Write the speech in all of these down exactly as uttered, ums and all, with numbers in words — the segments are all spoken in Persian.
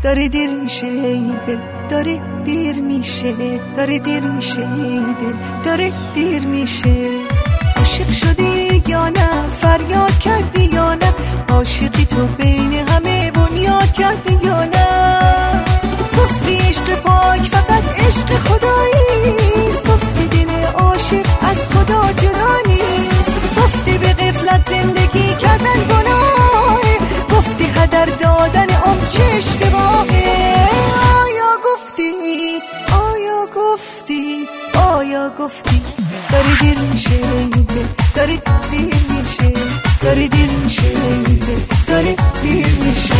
داره دیر میشه ای دل، داره دیر میشه، داره دیر میشه ای دل، داره دیر میشه. عاشق شدی یا نه، فریاد کردی یا نه، عاشقی تو بین همه بنیاد کردی یا نه. گفتی عشق پاک فقط عشق خداییست، گفتی دل عاشق از خدا جدا نیست. گفتی به غفلت زندگی کردن گناهه، گفتی هدر دادن عمر چه اشتباهه. آیا گفتی، آیا گفتی، آیا گفتی داری دیر میشه دل، داری دیر میشه، داری دیر میشه دل، داری دیر میشه.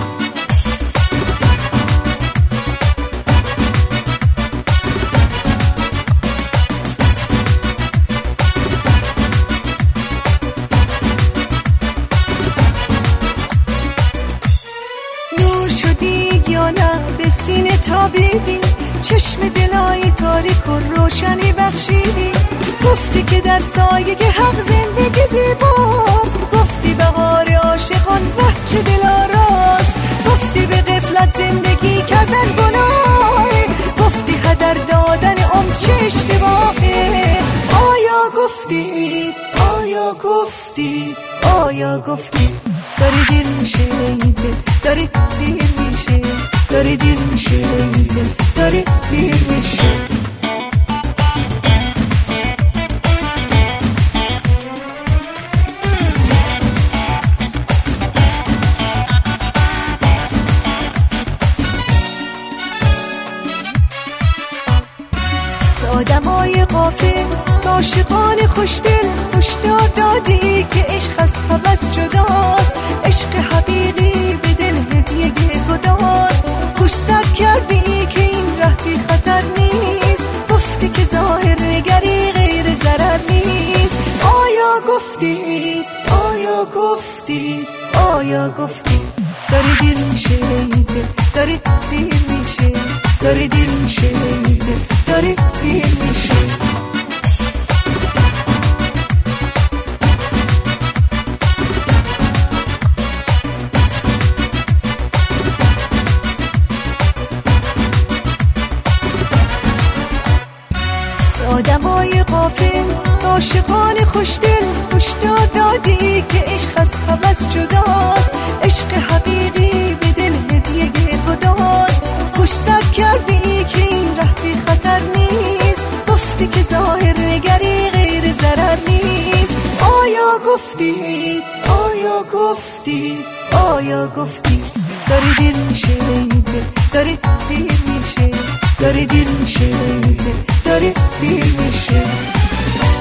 به سینه تابیدی، چشم دلای تاریک و روشنی بخشیدی. گفتی که در سایه حق زندگی زیباست، گفتی بهار عاشقان وحچه دل آراست. گفتی به غفلت زندگی کردن گناهه، گفتی هدر دادن عمر چه اشتباهه. آیا گفتی، آیا گفتی، آیا گفتی داری دیر میشه دل، داری دیر میشه، داری دیر میشه دل، داری دیر میشه. آدمای غافل، عاشقان خوشدل، هشدار دادی که عشق از هوس جداست. عشق حقیقی به دل هدیه خداست. گوش سر کردی که این ره بی خطر نیست، گفتی که ظاهر نگری غیر ضرر نیست. آیا گفتی، آیا گفتی، آیا گفتی داری دیر میشه دل، داری دیر میشه، داری دیر میشه دل، داری دیر میشه. آدمای غافل، عاشقان خوشدل، هشدار دادی که عشق از هوس جداست. عشق حقیقی به دل هدیه خداست. گوش سر کردی که این ره بی خطر نیست، گفتی که ظاهر نگری غیر ضرر نیست. آیا گفتی، آیا گفتی، آیا گفتی داری دیر میشه دل، داری دیر میشه، داری دیر میشه دل، داری دیر میشه.